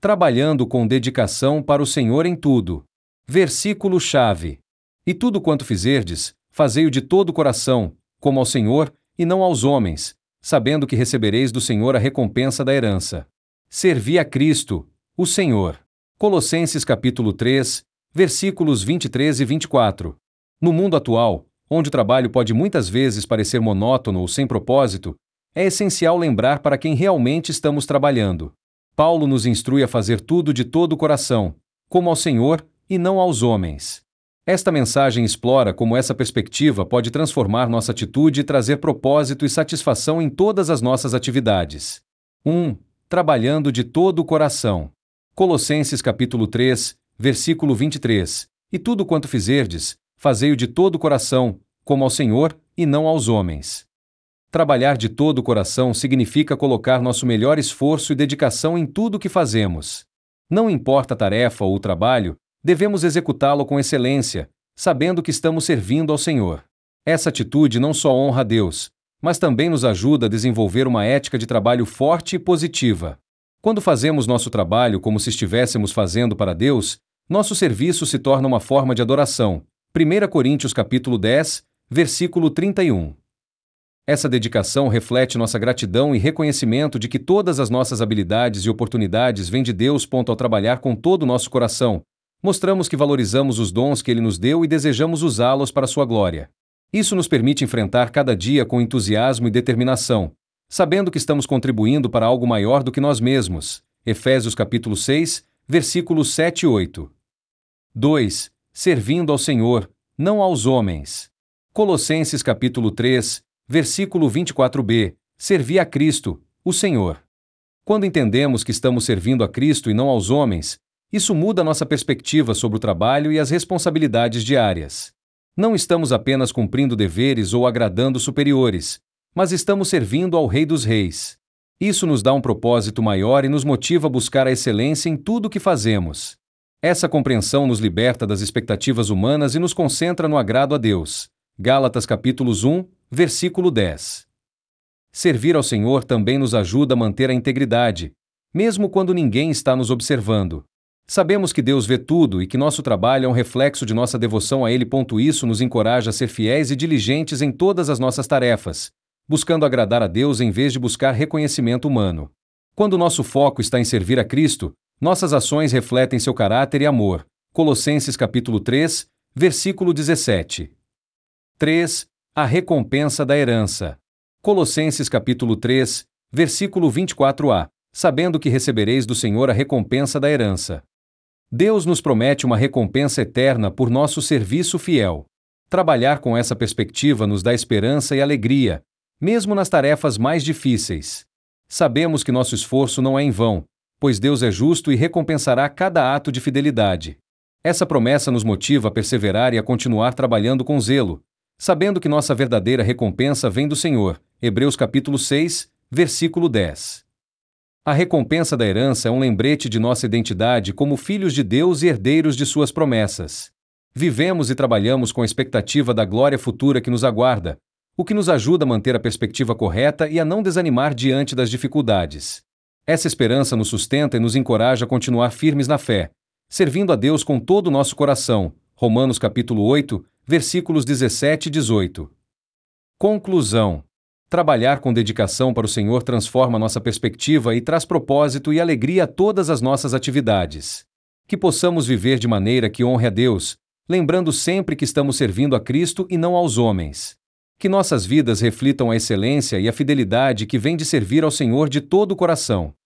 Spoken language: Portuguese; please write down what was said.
trabalhando com dedicação para o Senhor em tudo. Versículo-chave. E tudo quanto fizerdes, fazei-o de todo o coração, como ao Senhor, e não aos homens, sabendo que recebereis do Senhor a recompensa da herança. Servi a Cristo, o Senhor. Colossenses capítulo 3, versículos 23 e 24. No mundo atual, onde o trabalho pode muitas vezes parecer monótono ou sem propósito, é essencial lembrar para quem realmente estamos trabalhando. Paulo nos instrui a fazer tudo de todo o coração, como ao Senhor e não aos homens. Esta mensagem explora como essa perspectiva pode transformar nossa atitude e trazer propósito e satisfação em todas as nossas atividades. 1. Trabalhando de todo o coração. Colossenses capítulo 3, versículo 23. E tudo quanto fizerdes, fazei-o de todo o coração, como ao Senhor e não aos homens. Trabalhar de todo o coração significa colocar nosso melhor esforço e dedicação em tudo o que fazemos. Não importa a tarefa ou o trabalho, devemos executá-lo com excelência, sabendo que estamos servindo ao Senhor. Essa atitude não só honra a Deus, mas também nos ajuda a desenvolver uma ética de trabalho forte e positiva. Quando fazemos nosso trabalho como se estivéssemos fazendo para Deus, nosso serviço se torna uma forma de adoração. 1 Coríntios capítulo 10, versículo 31. Essa dedicação reflete nossa gratidão e reconhecimento de que todas as nossas habilidades e oportunidades vêm de Deus. Ao trabalhar com todo o nosso coração, mostramos que valorizamos os dons que Ele nos deu e desejamos usá-los para sua glória. Isso nos permite enfrentar cada dia com entusiasmo e determinação, sabendo que estamos contribuindo para algo maior do que nós mesmos. Efésios capítulo 6, versículos 7 e 8. 2. Servindo ao Senhor, não aos homens. Colossenses capítulo 3, versículo 24b. Servi a Cristo, o Senhor. Quando entendemos que estamos servindo a Cristo e não aos homens, isso muda nossa perspectiva sobre o trabalho e as responsabilidades diárias. Não estamos apenas cumprindo deveres ou agradando superiores, mas estamos servindo ao Rei dos Reis. Isso nos dá um propósito maior e nos motiva a buscar a excelência em tudo o que fazemos. Essa compreensão nos liberta das expectativas humanas e nos concentra no agrado a Deus. Gálatas capítulos 1, versículo 10. Servir ao Senhor também nos ajuda a manter a integridade, mesmo quando ninguém está nos observando. Sabemos que Deus vê tudo e que nosso trabalho é um reflexo de nossa devoção a Ele. Isso nos encoraja a ser fiéis e diligentes em todas as nossas tarefas, buscando agradar a Deus em vez de buscar reconhecimento humano. Quando nosso foco está em servir a Cristo, nossas ações refletem seu caráter e amor. Colossenses capítulo 3, versículo 17. 3. A recompensa da herança. Colossenses capítulo 3, versículo 24a. Sabendo que recebereis do Senhor a recompensa da herança. Deus nos promete uma recompensa eterna por nosso serviço fiel. Trabalhar com essa perspectiva nos dá esperança e alegria, mesmo nas tarefas mais difíceis. Sabemos que nosso esforço não é em vão, pois Deus é justo e recompensará cada ato de fidelidade. Essa promessa nos motiva a perseverar e a continuar trabalhando com zelo, sabendo que nossa verdadeira recompensa vem do Senhor. Hebreus capítulo 6, versículo 10. A recompensa da herança é um lembrete de nossa identidade como filhos de Deus e herdeiros de suas promessas. Vivemos e trabalhamos com a expectativa da glória futura que nos aguarda, o que nos ajuda a manter a perspectiva correta e a não desanimar diante das dificuldades. Essa esperança nos sustenta e nos encoraja a continuar firmes na fé, servindo a Deus com todo o nosso coração. Romanos capítulo 8, versículos 17 e 18. Conclusão. Trabalhar com dedicação para o Senhor transforma nossa perspectiva e traz propósito e alegria a todas as nossas atividades. Que possamos viver de maneira que honre a Deus, lembrando sempre que estamos servindo a Cristo e não aos homens. Que nossas vidas reflitam a excelência e a fidelidade que vem de servir ao Senhor de todo o coração.